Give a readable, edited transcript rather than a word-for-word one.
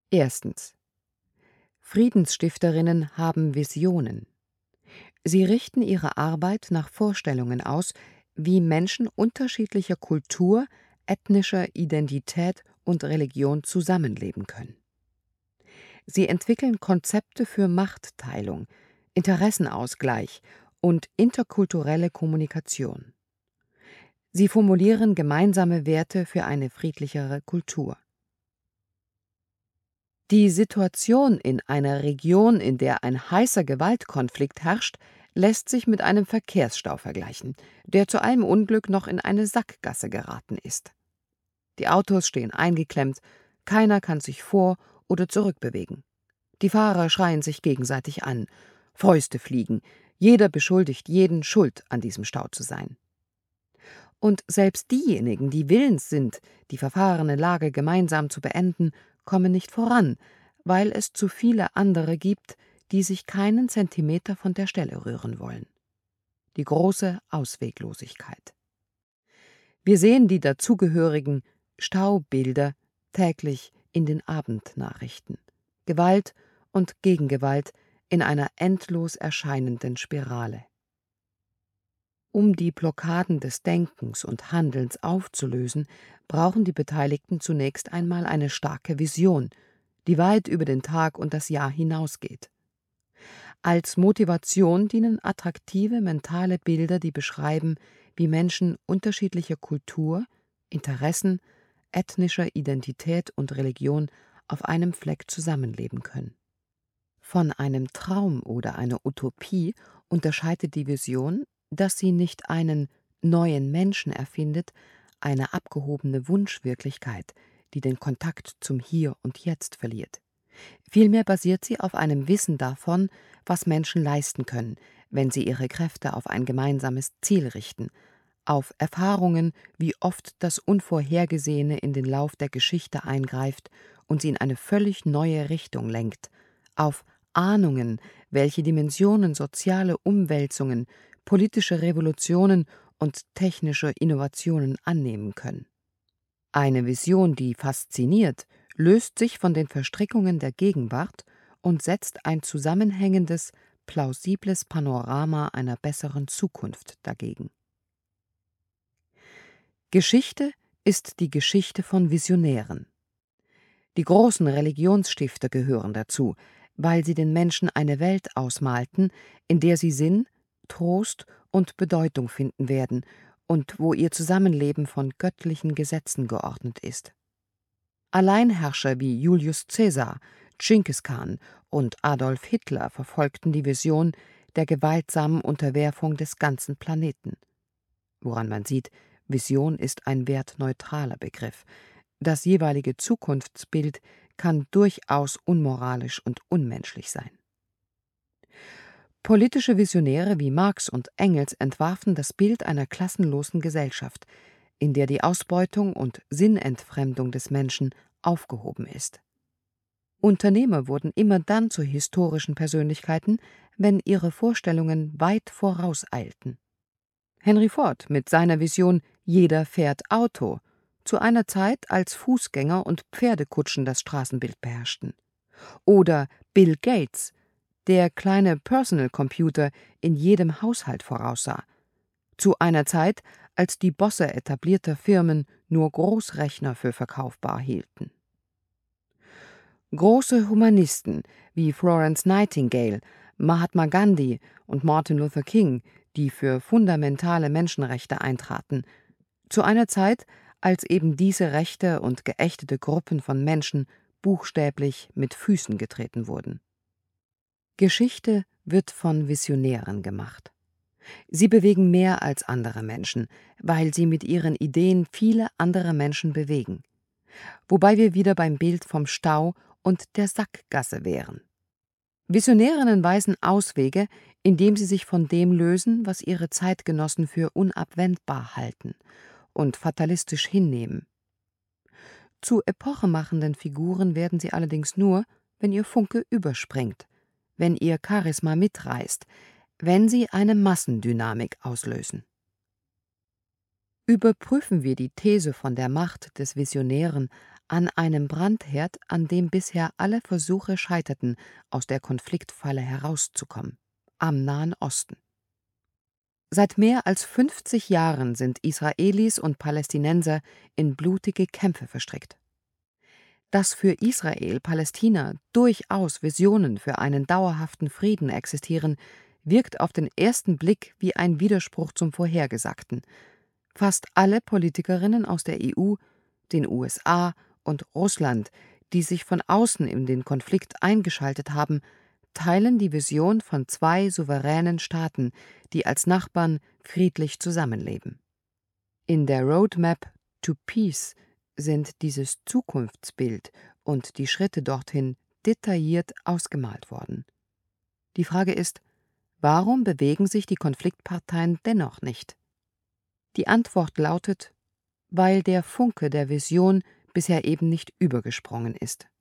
Erstens. Friedensstifterinnen haben Visionen. Sie richten ihre Arbeit nach Vorstellungen aus, wie Menschen unterschiedlicher Kultur, ethnischer Identität und Religion zusammenleben können. Sie entwickeln Konzepte für Machtteilung, Interessenausgleich und interkulturelle Kommunikation. Sie formulieren gemeinsame Werte für eine friedlichere Kultur. Die Situation in einer Region, in der ein heißer Gewaltkonflikt herrscht, lässt sich mit einem Verkehrsstau vergleichen, der zu allem Unglück noch in eine Sackgasse geraten ist. Die Autos stehen eingeklemmt, keiner kann sich vor- oder zurückbewegen. Die Fahrer schreien sich gegenseitig an, Fäuste fliegen, jeder beschuldigt jeden, schuld an diesem Stau zu sein. Und selbst diejenigen, die willens sind, die verfahrene Lage gemeinsam zu beenden, kommen nicht voran, weil es zu viele andere gibt, die sich keinen Zentimeter von der Stelle rühren wollen. Die große Ausweglosigkeit. Wir sehen die dazugehörigen Staubilder täglich in den Abendnachrichten. Gewalt und Gegengewalt in einer endlos erscheinenden Spirale. Um die Blockaden des Denkens und Handelns aufzulösen, brauchen die Beteiligten zunächst einmal eine starke Vision, die weit über den Tag und das Jahr hinausgeht. Als Motivation dienen attraktive mentale Bilder, die beschreiben, wie Menschen unterschiedlicher Kultur, Interessen, ethnischer Identität und Religion auf einem Fleck zusammenleben können. Von einem Traum oder einer Utopie unterscheidet die Vision, dass sie nicht einen neuen Menschen erfindet, eine abgehobene Wunschwirklichkeit, die den Kontakt zum Hier und Jetzt verliert. Vielmehr basiert sie auf einem Wissen davon, was Menschen leisten können, wenn sie ihre Kräfte auf ein gemeinsames Ziel richten, auf Erfahrungen, wie oft das Unvorhergesehene in den Lauf der Geschichte eingreift und sie in eine völlig neue Richtung lenkt, auf Ahnungen, welche Dimensionen soziale Umwälzungen, politische Revolutionen und technische Innovationen annehmen können. Eine Vision, die fasziniert, löst sich von den Verstrickungen der Gegenwart und setzt ein zusammenhängendes, plausibles Panorama einer besseren Zukunft dagegen. Geschichte ist die Geschichte von Visionären. Die großen Religionsstifter gehören dazu, weil sie den Menschen eine Welt ausmalten, in der sie Sinn, Trost und Bedeutung finden werden und wo ihr Zusammenleben von göttlichen Gesetzen geordnet ist. Alleinherrscher wie Julius Caesar, Dschingis Khan und Adolf Hitler verfolgten die Vision der gewaltsamen Unterwerfung des ganzen Planeten. Woran man sieht, Vision ist ein wertneutraler Begriff. Das jeweilige Zukunftsbild kann durchaus unmoralisch und unmenschlich sein. Politische Visionäre wie Marx und Engels entwarfen das Bild einer klassenlosen Gesellschaft, in der die Ausbeutung und Sinnentfremdung des Menschen aufgehoben ist. Unternehmer wurden immer dann zu historischen Persönlichkeiten, wenn ihre Vorstellungen weit vorauseilten. Henry Ford mit seiner Vision »Jeder fährt Auto« zu einer Zeit, als Fußgänger und Pferdekutschen das Straßenbild beherrschten. Oder Bill Gates, der kleine Personal Computer in jedem Haushalt voraussah, zu einer Zeit, als die Bosse etablierter Firmen nur Großrechner für verkaufbar hielten. Große Humanisten wie Florence Nightingale, Mahatma Gandhi und Martin Luther King, die für fundamentale Menschenrechte eintraten, zu einer Zeit, als eben diese Rechte und geächtete Gruppen von Menschen buchstäblich mit Füßen getreten wurden. Geschichte wird von Visionären gemacht. Sie bewegen mehr als andere Menschen, weil sie mit ihren Ideen viele andere Menschen bewegen. Wobei wir wieder beim Bild vom Stau und der Sackgasse wären. Visionärinnen weisen Auswege, indem sie sich von dem lösen, was ihre Zeitgenossen für unabwendbar halten und fatalistisch hinnehmen. Zu epochemachenden Figuren werden sie allerdings nur, wenn ihr Funke überspringt, wenn ihr Charisma mitreißt, wenn sie eine Massendynamik auslösen. Überprüfen wir die These von der Macht des Visionären an einem Brandherd, an dem bisher alle Versuche scheiterten, aus der Konfliktfalle herauszukommen, am Nahen Osten. Seit mehr als 50 Jahren sind Israelis und Palästinenser in blutige Kämpfe verstrickt. Dass für Israel-Palästina durchaus Visionen für einen dauerhaften Frieden existieren, wirkt auf den ersten Blick wie ein Widerspruch zum Vorhergesagten. Fast alle Politikerinnen aus der EU, den USA und Russland, die sich von außen in den Konflikt eingeschaltet haben, teilen die Vision von 2 souveränen Staaten, die als Nachbarn friedlich zusammenleben. In der Roadmap to Peace sind dieses Zukunftsbild und die Schritte dorthin detailliert ausgemalt worden. Die Frage ist, warum bewegen sich die Konfliktparteien dennoch nicht? Die Antwort lautet, weil der Funke der Vision bisher eben nicht übergesprungen ist.